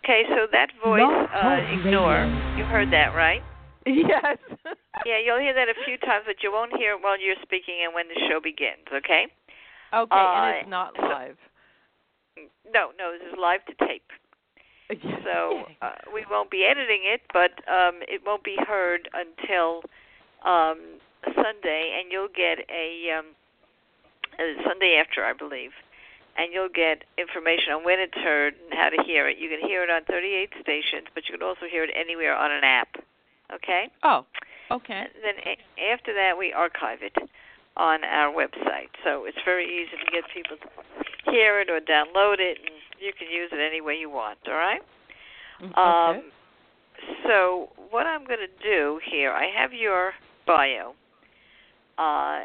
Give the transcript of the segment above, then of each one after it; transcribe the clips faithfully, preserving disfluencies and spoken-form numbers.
Okay, so that voice, Love uh, Talk ignore. Radio. You heard that, right? Yes. Yeah, you'll hear that a few times, but you won't hear it while you're speaking and when the show begins, okay? Okay, Uh, and it's not so, live. no, no, this is live to tape. Yes. So uh, we won't be editing it, but um, it won't be heard until um, Sunday, and you'll get a, um, a Sunday after, I believe, and you'll get information on when it's heard and how to hear it. You can hear it on thirty-eight stations, but you can also hear it anywhere on an app. Okay? Oh, okay. And then a- after that, we archive it on our website. So it's very easy to get people to hear it or download it, and you can use it any way you want, all right? Okay. Um, so what I'm going to do here, I have your bio, uh,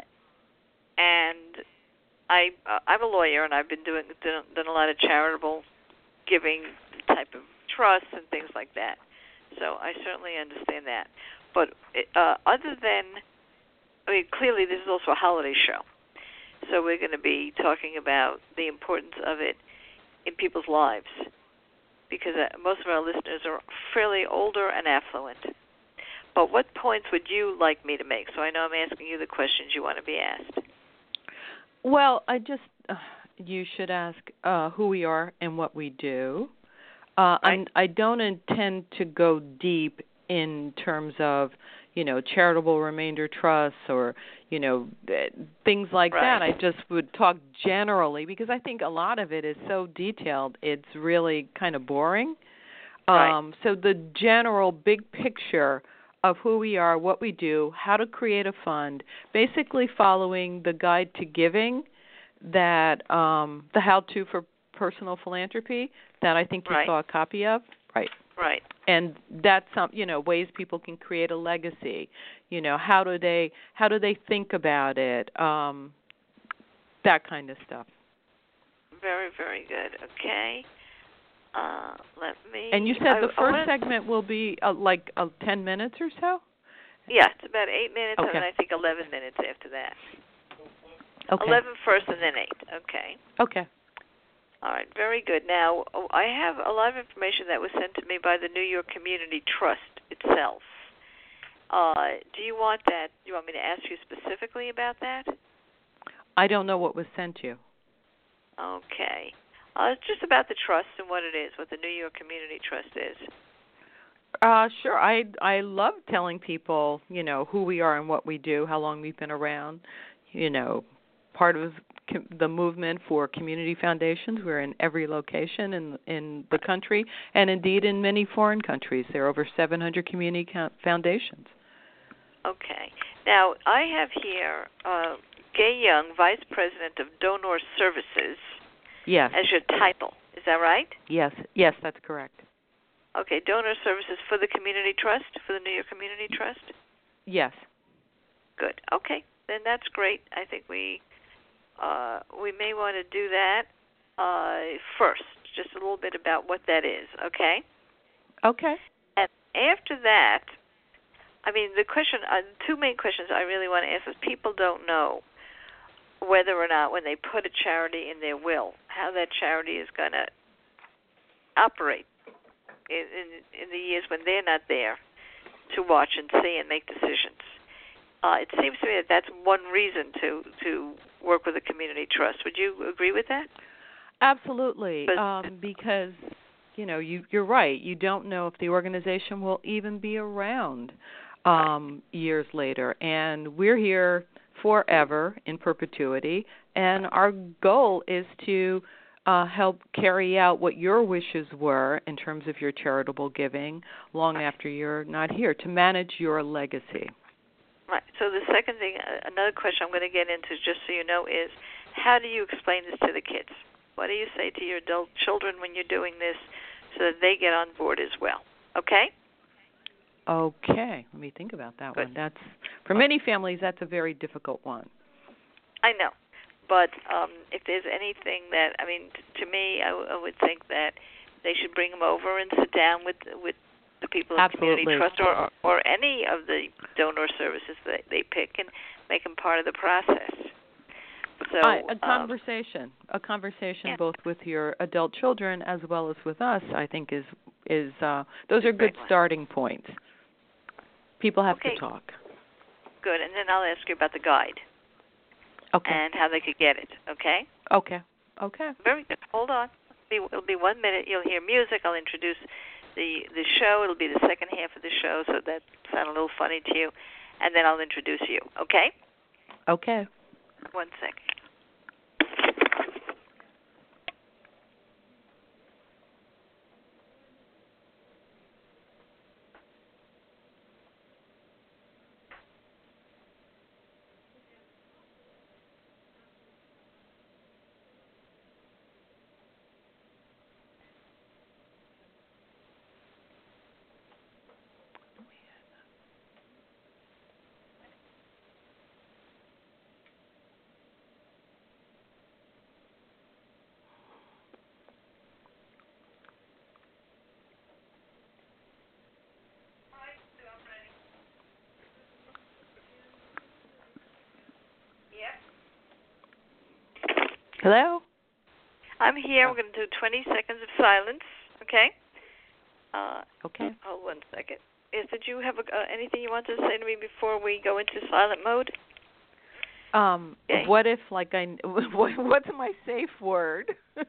and I, uh, I'm a lawyer, and I've been doing done, done a lot of charitable giving type of trusts and things like that. So I certainly understand that. But uh, other than, I mean, clearly this is also a holiday show. So we're going to be talking about the importance of it in people's lives, because uh, most of our listeners are fairly older and affluent. But what points would you like me to make? So I know I'm asking you the questions you want to be asked. Well, I just, uh, you should ask uh, who we are and what we do. Uh, Right. I don't intend to go deep in terms of, you know, charitable remainder trusts or, you know, things like Right. that. I just would talk generally because I think a lot of it is so detailed, it's really kind of boring. Right. Um, so the general big picture of who we are, what we do, how to create a fund, basically following the guide to giving that um, the how-to for personal philanthropy that I think you Right. saw a copy of. Right. Right. And that's some, you know, ways people can create a legacy. You know, how do they how do they think about it? Um, that kind of stuff. Very, very good. Okay. Uh, let me. And you said I, the I first wanna, segment will be uh, like uh, ten minutes or so? Yeah, it's about eight minutes, Okay. and then I think eleven minutes after that. Okay. Eleven first, and then eight. Okay. Okay. All right, very good. Now, oh, I have a lot of information that was sent to me by the New York Community Trust itself. Uh, do you want that? Do you want me to ask you specifically about that? I don't know what was sent you. Okay. Uh, it's just about the trust and what it is, what the New York Community Trust is. Uh, sure. I I love telling people, you know, who we are and what we do, how long we've been around. You know, part of com- the movement for community foundations. We're in every location in in the country, and indeed in many foreign countries. There are over seven hundred community co- foundations. Okay. Now, I have here uh, Gay Young, Vice President of Donor Services, Yes. as your title. Is that right? Yes. Yes, that's correct. Okay, Donor Services for the Community Trust, for the New York Community Trust? Yes. Good. Okay, then that's great. I think we uh, we may want to do that uh, first, just a little bit about what that is, okay? Okay. And after that, I mean, the question, uh, two main questions I really want to ask is people don't know whether or not when they put a charity in their will, how that charity is going to operate in, in, in the years when they're not there to watch and see and make decisions. Uh, it seems to me that that's one reason to, to work with a community trust. Would you agree with that? Absolutely, But, um, because you know you, you're right. You don't know if the organization will even be around um, years later, and we're here forever in perpetuity. And our goal is to uh, help carry out what your wishes were in terms of your charitable giving long after you're not here, to manage your legacy. Right. So the second thing, uh, another question I'm going to get into, just so you know, is how do you explain this to the kids? What do you say to your adult children when you're doing this so that they get on board as well? Okay? Okay. Let me think about that Good. one. That's for many families, that's a very difficult one. I know. But um, if there's anything that, I mean, t- to me, I, w- I would think that they should bring them over and sit down with with the people in Absolutely. Community Trust or, or any of the donor services that they pick and make them part of the process. So Uh, a um, conversation, a conversation yeah. both with your adult children as well as with us, I think is is uh, those are good starting points. People have okay. to talk. Good, and then I'll ask you about the guide. Okay. And how they could get it, okay? Okay. Okay. Very good. Hold on. It'll be, it'll be one minute. You'll hear music. I'll introduce the, the show. It'll be the second half of the show, so that sounds a little funny to you. And then I'll introduce you, okay? Okay. One second. Hello? I'm here. We're going to do twenty seconds of silence, okay? Uh, okay. Hold one second. Is, did you have a, uh, anything you wanted to say to me before we go into silent mode? Um, okay. What if, like, I, what, what's my safe word? in,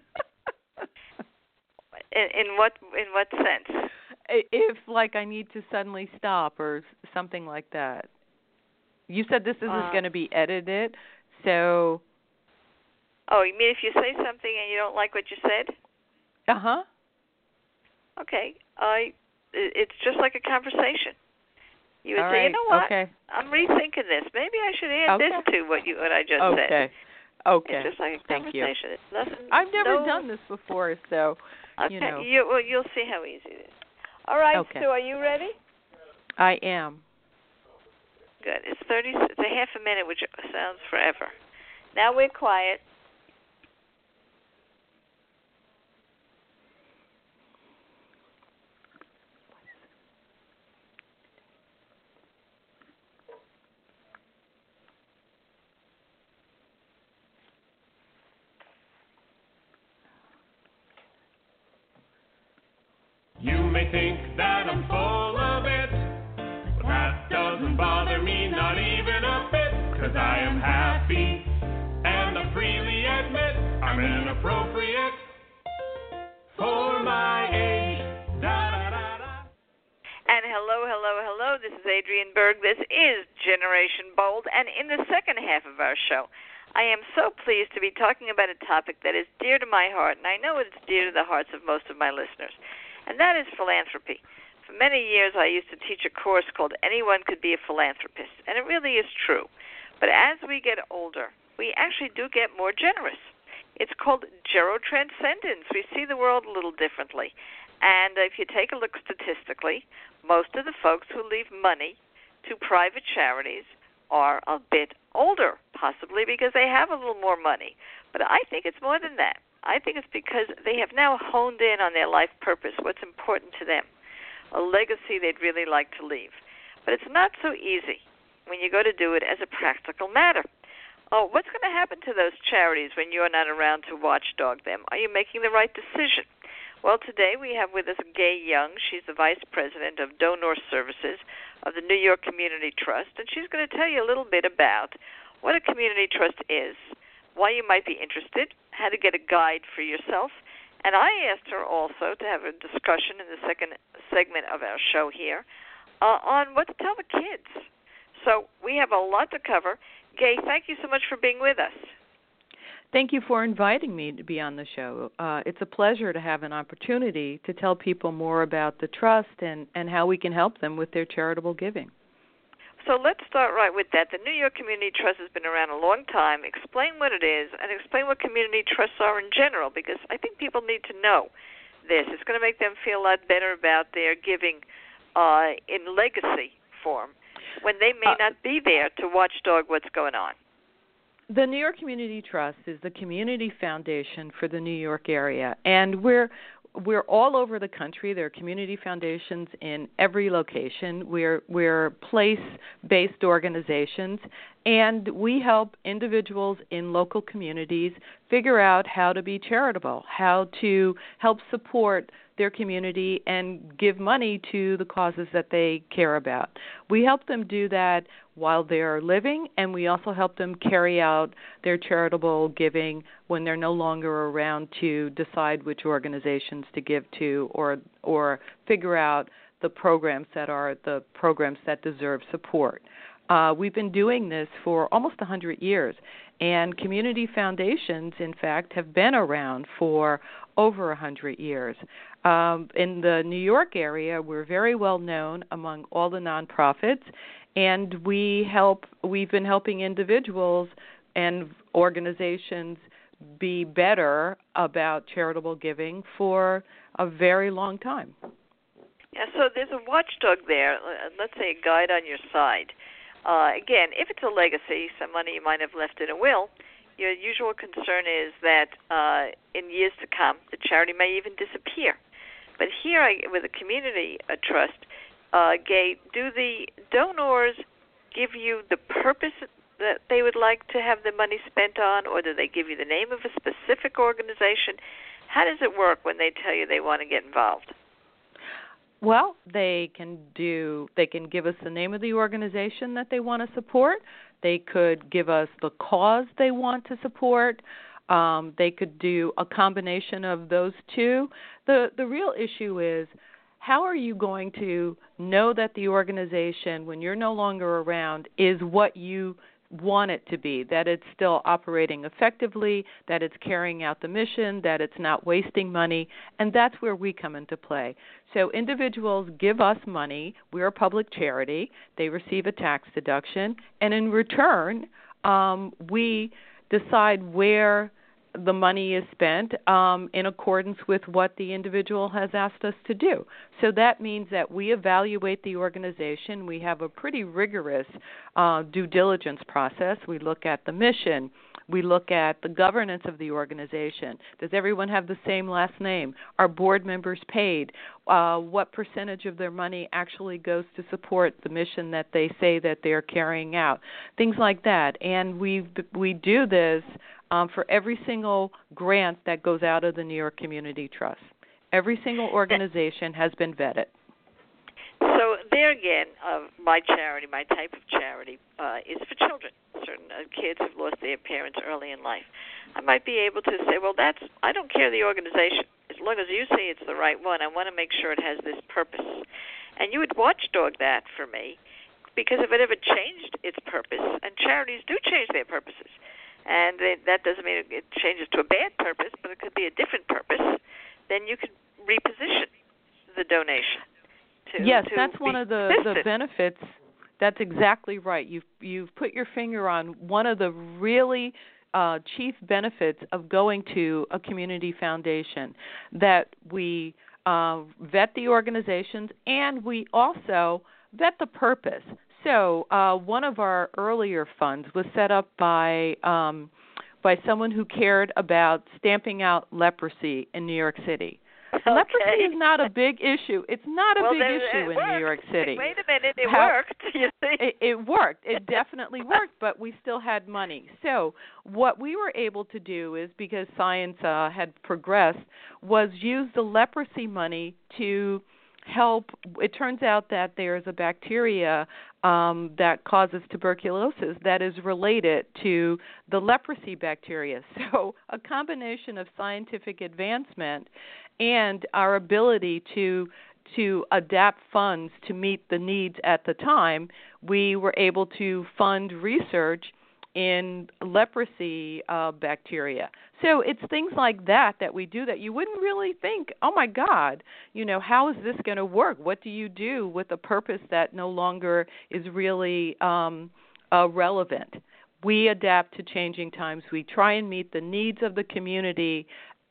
in what in what sense? If, like, I need to suddenly stop or something like that. You said this isn't uh, going to be edited, so... Oh, you mean if you say something and you don't like what you said? Uh-huh. Okay. I. It's just like a conversation. You would All say, right. you know what? Okay. I'm rethinking this. Maybe I should add okay. this to what you what I just okay. said. Okay. Okay. It's just like a Thank conversation. You. It's nothing. I've never no... done this before, so okay. you know. You, well, you'll see how easy it is. All right. Okay. So, are you ready? I am. Good. It's thirty. It's a half a minute, which sounds forever. Now we're quiet. You may think that I'm full of it, but that doesn't bother me, not even a bit, 'cause I am happy, and I freely admit I'm inappropriate for my age. Da-da-da-da. And hello, hello, hello, this is Adrienne Berg. This is Generation Bold, and in the second half of our show, I am so pleased to be talking about a topic that is dear to my heart, and I know it's dear to the hearts of most of my listeners. And that is philanthropy. For many years, I used to teach a course called Anyone Could Be a Philanthropist, and it really is true. But as we get older, we actually do get more generous. It's called gerotranscendence. We see the world a little differently. And if you take a look statistically, most of the folks who leave money to private charities are a bit older, possibly because they have a little more money. But I think it's more than that. I think it's because they have now honed in on their life purpose, what's important to them, a legacy they'd really like to leave. But it's not so easy when you go to do it as a practical matter. Oh, what's going to happen to those charities when you're not around to watchdog them? Are you making the right decision? Well, today we have with us Gay Young. She's the Vice President of Donor Services of the New York Community Trust, and she's going to tell you a little bit about what a community trust is, why you might be interested, how to get a guide for yourself. And I asked her also to have a discussion in the second segment of our show here uh, on what to tell the kids. So we have a lot to cover. Gay, thank you so much for being with us. Thank you for inviting me to be on the show. Uh, it's a pleasure to have an opportunity to tell people more about the trust and, and how we can help them with their charitable giving. So let's start right with that. The New York Community Trust has been around a long time. Explain what it is and explain what community trusts are in general, because I think people need to know this. It's going to make them feel a lot better about their giving uh, in legacy form when they may uh, not be there to watchdog what's going on. The New York Community Trust is the community foundation for the New York area, and we're We're all over the country. There are community foundations in every location. We're we're place-based organizations, And we help individuals in local communities figure out how to be charitable, how to help support their community and give money to the causes that they care about. We help them do that while they're living, and we also help them carry out their charitable giving when they're no longer around to decide which organizations to give to or or figure out the programs that are the programs that deserve support. Uh, we've been doing this for almost one hundred years, and community foundations, in fact, have been around for over one hundred years. Um, in the New York area, we're very well known among all the nonprofits, and we help. We've been helping individuals and organizations be better about charitable giving for a very long time. Yeah, so there's a watchdog there, let's say a guide on your side. Uh, again, if it's a legacy, some money you might have left in a will, your usual concern is that uh, in years to come, the charity may even disappear. But here, I, with a community uh, trust, uh, Gay, do the donors give you the purpose that they would like to have the money spent on, or do they give you the name of a specific organization? How does it work when they tell you they want to get involved? Well, they can do. They can give us the name of the organization that they want to support. They could give us the cause they want to support. Um, they could do a combination of those two. The the real issue is, how are you going to know that the organization, when you're no longer around, is what you want it to be, that it's still operating effectively, that it's carrying out the mission, that it's not wasting money, and that's where we come into play. So individuals give us money. We're a public charity. They receive a tax deduction, and in return, um, we decide where the money is spent um, in accordance with what the individual has asked us to do. So that means that we evaluate the organization. We have a pretty rigorous uh, due diligence process. We look at the mission. We look at the governance of the organization. Does everyone have the same last name? Are board members paid? Uh, what percentage of their money actually goes to support the mission that they say that they're carrying out? Things like that. And we we do this Um, for every single grant that goes out of the New York Community Trust. Every single organization has been vetted. So there again, uh, my charity, my type of charity, uh, is for children. Certain uh, kids have lost their parents early in life. I might be able to say, well, that's I don't care the organization. As long as you say it's the right one, I want to make sure it has this purpose. And you would watchdog that for me, because if it ever changed its purpose, and charities do change their purposes, and it, that doesn't mean it changes to a bad purpose, but it could be a different purpose, then you could reposition the donation. To, yes, to that's one of the, the benefits. That's exactly right. You've, you've put your finger on one of the really uh, chief benefits of going to a community foundation, that we uh, vet the organizations and we also vet the purpose. So uh, one of our earlier funds was set up by um, by someone who cared about stamping out leprosy in New York City. Okay. Leprosy is not a big issue. It's not a well, big there, issue in worked. New York City. Wait a minute, it How, worked. You see? It, it worked. It definitely worked, but we still had money. So what we were able to do is, because science uh, had progressed, was use the leprosy money to help. It turns out that there's a bacteria um, that causes tuberculosis that is related to the leprosy bacteria. So a combination of scientific advancement and our ability to to adapt funds to meet the needs at the time, we were able to fund research in leprosy uh, bacteria. So it's things like that that we do that you wouldn't really think, oh, my God, you know, how is this going to work? What do you do with a purpose that no longer is really um, uh, relevant? We adapt to changing times. We try and meet the needs of the community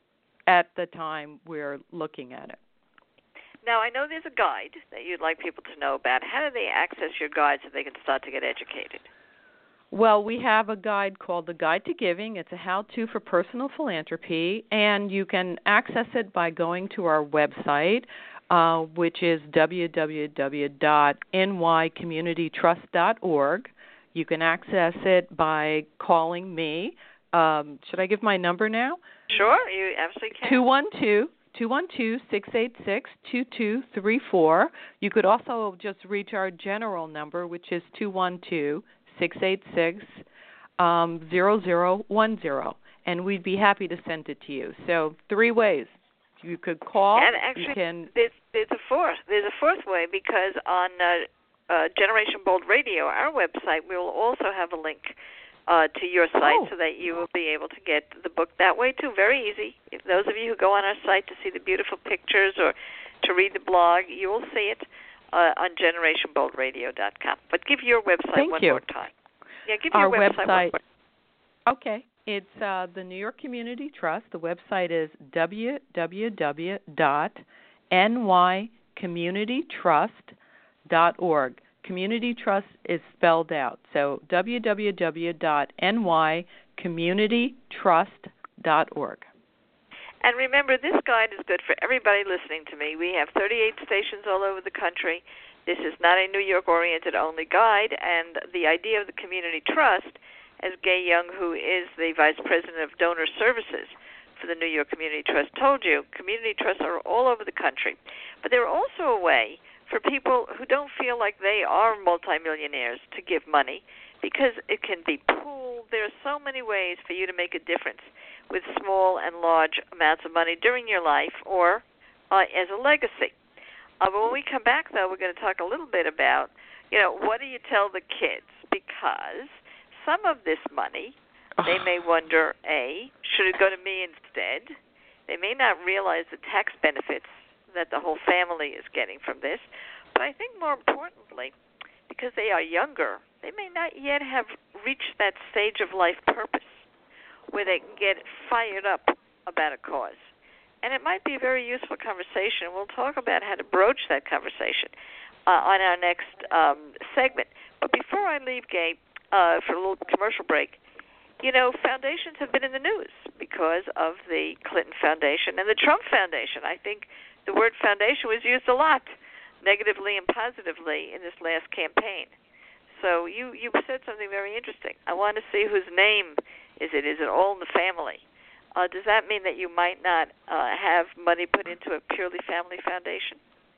at the time we're looking at it. Now, I know there's a guide that you'd like people to know about. How do they access your guide so they can start to get educated? Well, we have a guide called The Guide to Giving. It's a how-to for personal philanthropy, and you can access it by going to our website, uh, which is w w w dot n y community trust dot org. You can access it by calling me. Um, should I give my number now? Sure, you absolutely can. two one two, two one two, six eight six, two two three four. You could also just reach our general number, which is two one two, six eight six, zero zero one zero, and we'd be happy to send it to you. So three ways. You could call. And actually, you can... there's, there's a fourth. There's a fourth way, because on uh, uh, Generation Bold Radio, our website, we will also have a link uh, to your site, oh. so that you will be able to get the book that way too. Very easy. If those of you who go on our site to see the beautiful pictures or to read the blog, you will see it uh, on generation bold radio dot com. But give your website Thank one you. more time. Yeah, give our your website, website. one more. Okay. It's uh, the New York Community Trust. The website is w w w dot n y community trust dot org. Community Trust is spelled out. So w w w dot n y community trust dot org. And remember, this guide is good for everybody listening to me. We have thirty-eight stations all over the country. This is not a New York-oriented only guide, and the idea of the Community Trust, as Gay Young, who is the Vice President of Donor Services for the New York Community Trust, told you, community trusts are all over the country. But they're also a way for people who don't feel like they are multimillionaires to give money, because it can be pooled. There are so many ways for you to make a difference with small and large amounts of money during your life or uh, as a legacy. Uh, but when we come back, though, we're going to talk a little bit about, you know, what do you tell the kids? Because some of this money, they may wonder, A, should it go to me instead? They may not realize the tax benefits that the whole family is getting from this. But I think more importantly, because they are younger, they may not yet have reached that stage of life purpose where they can get fired up about a cause. And it might be a very useful conversation. We'll talk about how to broach that conversation uh, on our next um, segment. But before I leave, Gabe, uh, for a little commercial break, you know, foundations have been in the news because of the Clinton Foundation and the Trump Foundation. I think the word foundation was used a lot, negatively and positively, in this last campaign. So you, you said something very interesting. I want to see whose name is it. Is it all in the family? Uh, does that mean that you might not uh, have money put into a purely family foundation?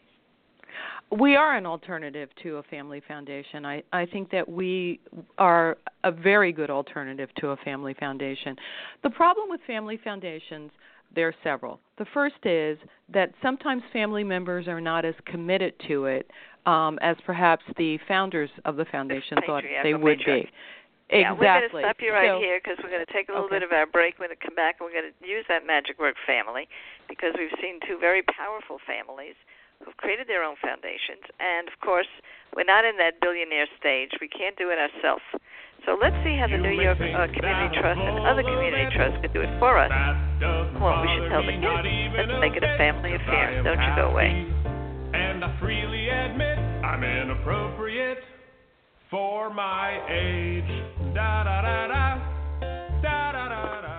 We are an alternative to a family foundation. I, I think that we are a very good alternative to a family foundation. The problem with family foundations, there are several. The first is that sometimes family members are not as committed to it um, as perhaps the founders of the foundation thought they would be. Yeah, exactly. We're going to stop you right so, here because we're going to take a little okay. bit of our break. We're going to come back and we're going to use that magic word family, because we've seen two very powerful families who've created their own foundations. And, of course, we're not in that billionaire stage. We can't do it ourselves. So let's see how the New York uh, Community Trust and other community trusts could do it for us. Well, we should tell the kids. Let's make it a family affair. Don't you go away. And I freely admit I'm inappropriate for my age. Da da da da. Da da da da.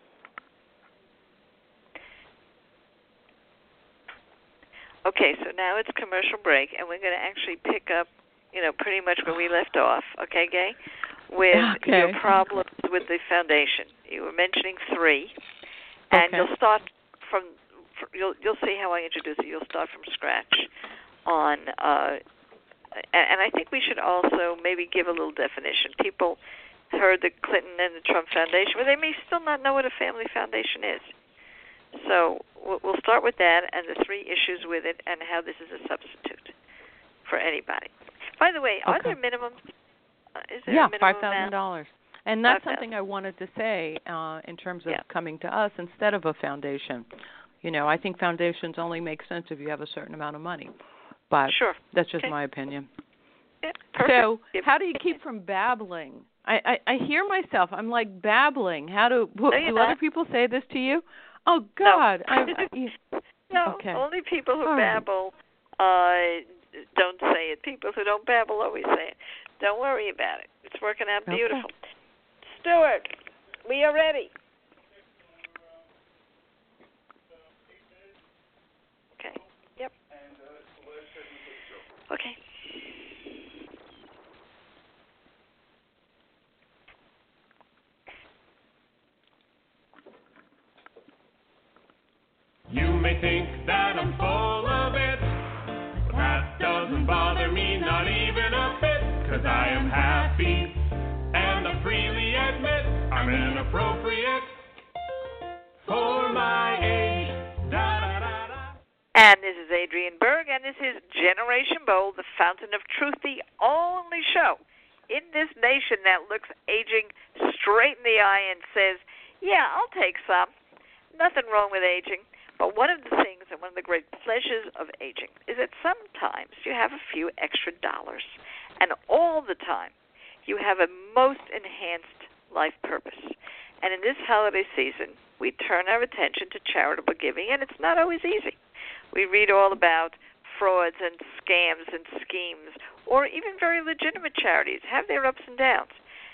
Okay, so now it's commercial break, and we're going to actually pick up, you know, pretty much where we left off, okay, Gay? With okay. your problems with the foundation. You were mentioning three, and okay. you'll start from, you'll you'll see how I introduce it. You'll start from scratch on, uh, and, and I think we should also maybe give a little definition. People heard the Clinton and the Trump Foundation, but they may still not know what a family foundation is. So we'll start with that and the three issues with it and how this is a substitute for anybody. By the way, are okay. there minimums? Uh, is there yeah, a minimum five thousand dollars. And that's five thousand dollars something I wanted to say uh, in terms of yeah. coming to us instead of a foundation. You know, I think foundations only make sense if you have a certain amount of money. But sure. that's just okay. my opinion. Yeah, perfect. So how do you keep from babbling? I, I, I hear myself. I'm like babbling. How do, no, do not. other people say this to you? Oh, God. No, I, I, you, no okay. only people who All babble right. uh, don't say it. People who don't babble always say it. Don't worry about it. It's working out beautiful. Okay. Stuart, we are ready. Okay. Yep. Okay. think that I'm full of it, but that doesn't bother me, not even a bit, 'cause I am happy, and I freely admit I'm inappropriate for my age. Da, da, da, da. And this is Adrienne Berg, and this is Generation Bold, the fountain of truth, the only show in this nation that looks aging straight in the eye and says, yeah, I'll take some. Nothing wrong with aging. But one of the things and one of the great pleasures of aging is that sometimes you have a few extra dollars. And all the time, you have a most enhanced life purpose. And in this holiday season, we turn our attention to charitable giving, and it's not always easy. We read all about frauds and scams and schemes, or even very legitimate charities have their ups and downs.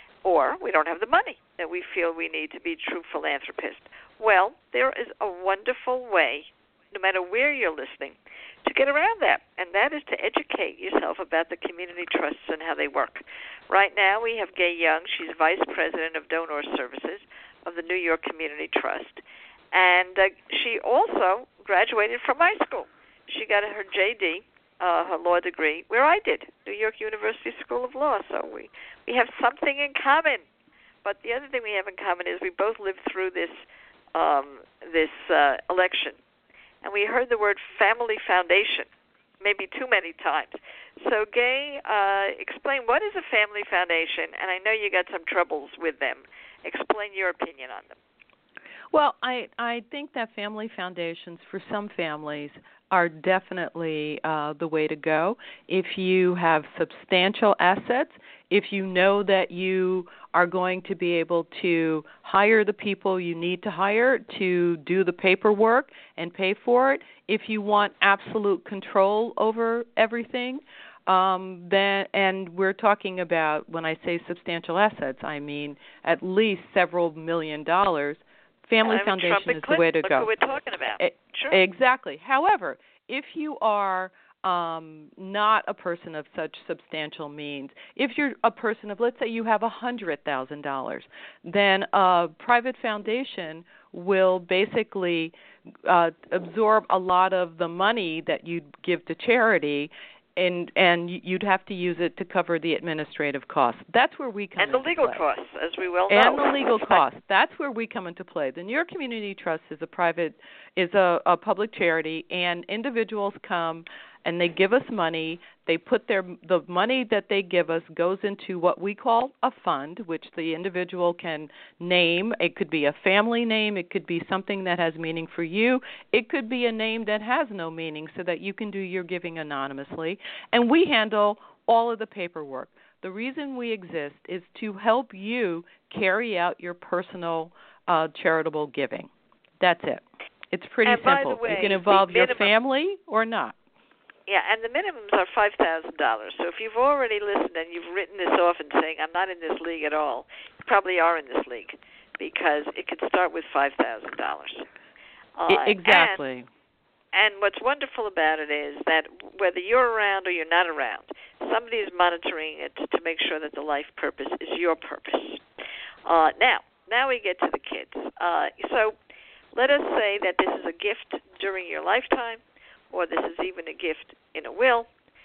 Or we don't have the money that we feel we need to be true philanthropists. Well, there is a wonderful way, no matter where you're listening, to get around that, and that is to educate yourself about the community trusts and how they work. Right now we have Gay Young. She's Vice President of Donor Services of the New York Community Trust, and uh, she also graduated from my school. She got her J D, uh, her law degree, where I did, New York University School of Law, so we, we have something in common. But the other thing we have in common is we both lived through this um, this uh, election, and we heard the word family foundation maybe too many times. So, Gay, uh, explain, what is a family foundation? And I know you got some troubles with them. Explain your opinion on them. Well, I, I think that family foundations for some families are definitely uh, the way to go. If you have substantial assets, if you know that you are going to be able to hire the people you need to hire to do the paperwork and pay for it, if you want absolute control over everything, um, then, and we're talking about, when I say substantial assets, I mean at least several million dollars, family I'm foundation Trump is the way to Look go. Who we're talking about. E- Sure. Exactly. However, if you are um, not a person of such substantial means, if you're a person of, let's say you have one hundred thousand dollars, then a private foundation will basically uh, absorb a lot of the money that you'd give to charity, and and you'd have to use it to cover the administrative costs. That's where we come into play. And the legal play. costs, as we well know. And the legal costs. That's where we come into play. The New York Community Trust is a private, is a, a public charity, and individuals come and they give us money. They put their, the money that they give us goes into what we call a fund, which the individual can name. It could be a family name. It could be something that has meaning for you. It could be a name that has no meaning so that you can do your giving anonymously. And we handle all of the paperwork. The reason we exist is to help you carry out your personal uh, charitable giving. That's it. It's pretty and simple. By the way, you can involve minimum, your family or not. Yeah, and the minimums are five thousand dollars. So if you've already listened and you've written this off and saying, I'm not in this league at all, you probably are in this league, because it could start with five thousand dollars. Uh, exactly. And, and what's wonderful about it is that whether you're around or you're not around, somebody is monitoring it to make sure that the life purpose is your purpose. Uh, now, now we get to the kids. Uh, so let us say that this is a gift during your lifetime, or this is even a gift in a will.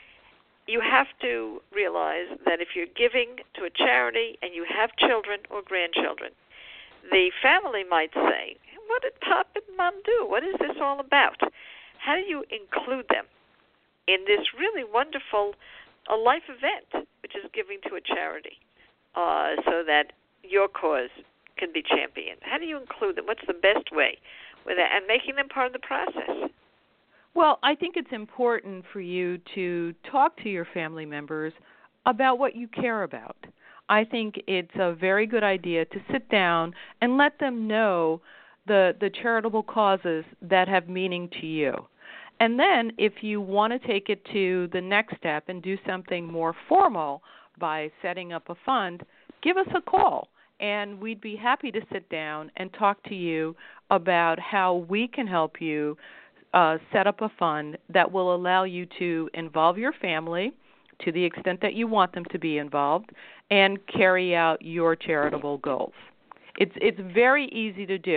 You have to realize that if you're giving to a charity and you have children or grandchildren, the family might say, what did Pop and Mom do? What is this all about? How do you include them in this really wonderful uh, life event, which is giving to a charity, uh, so that your cause can be championed? How do you include them? What's the best way with that, and making them part of the process? Well, I think it's important for you to talk to your family members about what you care about. I think it's a very good idea to sit down and let them know the, the charitable causes that have meaning to you. And then if you want to take it to the next step and do something more formal by setting up a fund, give us a call, and we'd be happy to sit down and talk to you about how we can help you Uh, set up a fund that will allow you to involve your family to the extent that you want them to be involved and carry out your charitable goals. It's it's very easy to do.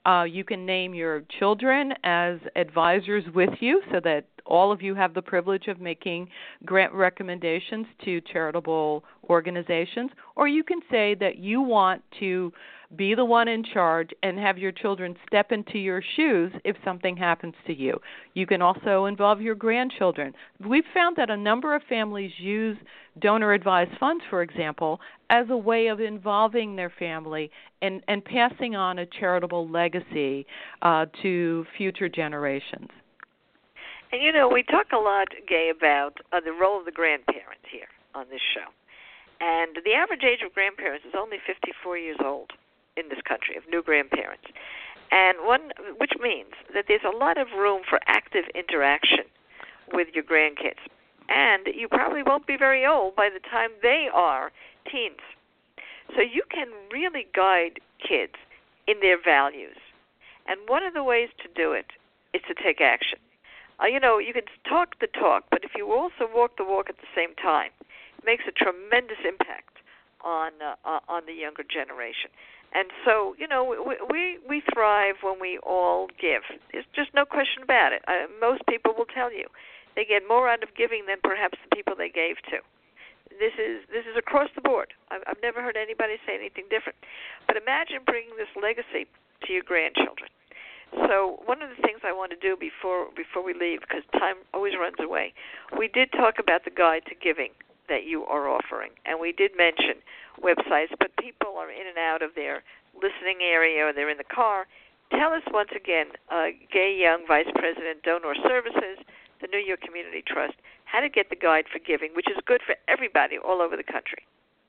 Uh, you can name your children as advisors with you so that all of you have the privilege of making grant recommendations to charitable organizations, or you can say that you want to be the one in charge and have your children step into your shoes if something happens to you. You can also involve your grandchildren. We've found that a number of families use donor-advised funds, for example, as a way of involving their family and, and passing on a charitable legacy uh, to future generations. And, you know, we talk a lot, Gay, about uh, the role of the grandparents here on this show. And the average age of grandparents is only fifty-four years old in this country, of new grandparents. And one, which means that there's a lot of room for active interaction with your grandkids. And you probably won't be very old by the time they are teens. So you can really guide kids in their values. And one of the ways to do it is to take action. Uh, you know, you can talk the talk, but if you also walk the walk at the same time, it makes a tremendous impact on uh, on the younger generation. And so, you know, we, we we thrive when we all give. There's just no question about it. Uh, most people will tell you they get more out of giving than perhaps the people they gave to. This is this is across the board. I've, I've never heard anybody say anything different. But imagine bringing this legacy to your grandchildren. So one of the things I want to do before before we leave, because time always runs away, we did talk about the guide to giving that you are offering, and we did mention websites, but people are in and out of their listening area or they're in the car. Tell us once again, uh, Gay Young, Vice President, Donor Services, the New York Community Trust, how to get the guide for giving, which is good for everybody all over the country.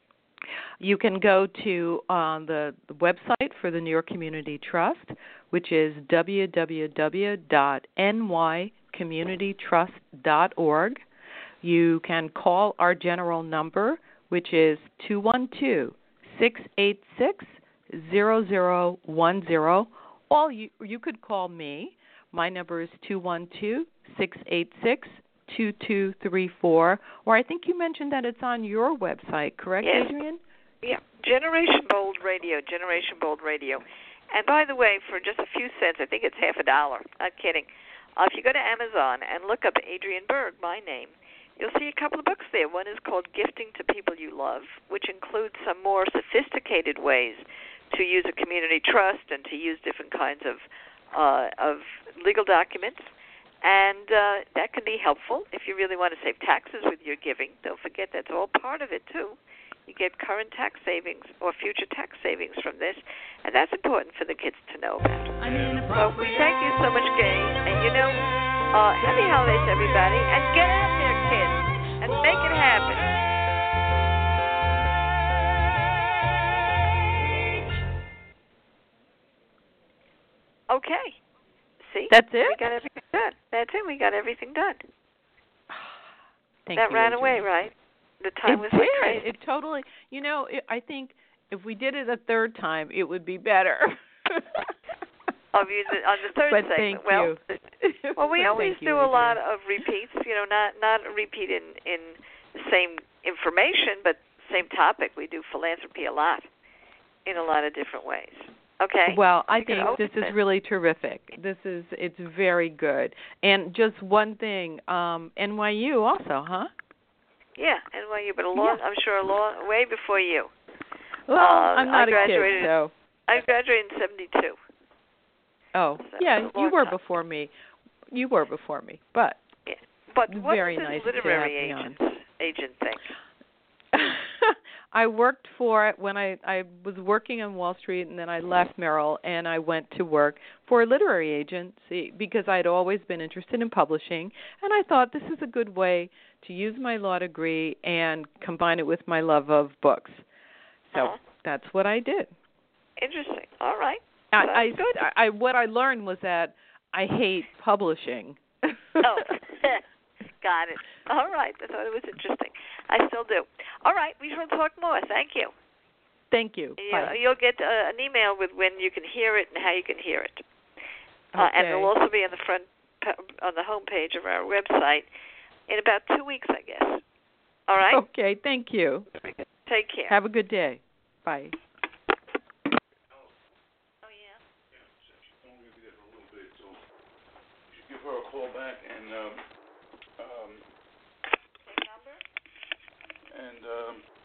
You can go to uh, the, the website for the New York Community Trust, which is w w w dot n y community trust dot org. You can call our general number, which is two one two, six eight six, zero zero one zero. Or you, you could call me. My number is two one two, six eight six, two two three four. Or I think you mentioned that it's on your website, correct, yes. Adrienne? Yeah, Generation Bold Radio, Generation Bold Radio. And by the way, for just a few cents, I think it's half a dollar, not kidding, uh, if you go to Amazon and look up Adrienne Berg, my name, you'll see a couple of books there. One is called Gifting to People You Love, which includes some more sophisticated ways to use a community trust and to use different kinds of uh, of legal documents. And uh, that can be helpful if you really want to save taxes with your giving. Don't forget that's all part of it, too. You get current tax savings or future tax savings from this, and that's important for the kids to know about. So thank you so much, Gay. And, you know, uh, happy holidays, everybody, and get out there, kids, and make it happen. Okay. See? That's it? We got everything done. That's it. We got everything done. Thank that you, ran Adrienne. away, right? The time it was did. like crazy. It totally, you know, it, I think if we did it a third time, it would be better. Of you, on the third but segment. Thank well, you. well, we always you, do Adrienne. a lot of repeats. You know, not not a repeat in in the same information, but same topic. We do philanthropy a lot in a lot of different ways. Okay. Well, I You think can this is open it. really terrific. This is it's very good. And just one thing, um, N Y U also, huh? Yeah, N Y U, but a long, Yeah. I'm sure a long way before you. Well, Uh, I'm not I a kid, graduated- so. I graduated in seventy-two. Oh, So yeah, it's a you long were time. before me. You were before me, but Yeah. But what Very does nice this to literary have me agent, agent think? I worked for it when I, I was working on Wall Street, and then I left Merrill, and I went to work for a literary agency because I'd always been interested in publishing, and I thought this is a good way to use my law degree and combine it with my love of books. So Uh-huh. that's what I did. Interesting. All right. I, Sounds I, good. I, I what I learned was that I hate publishing. Oh, got it. All right. I thought it was interesting. I still do. All right. We shall talk more. Thank you. Thank you. you Bye. you'll get uh, an email with when you can hear it and how you can hear it. Uh, and Okay. it'll also be on the front, on the home page of our website in about two weeks, I guess. All right? Okay, thank you. Take care. Have a good day. Bye. Oh, yeah? call back and um, um, Same number? and um,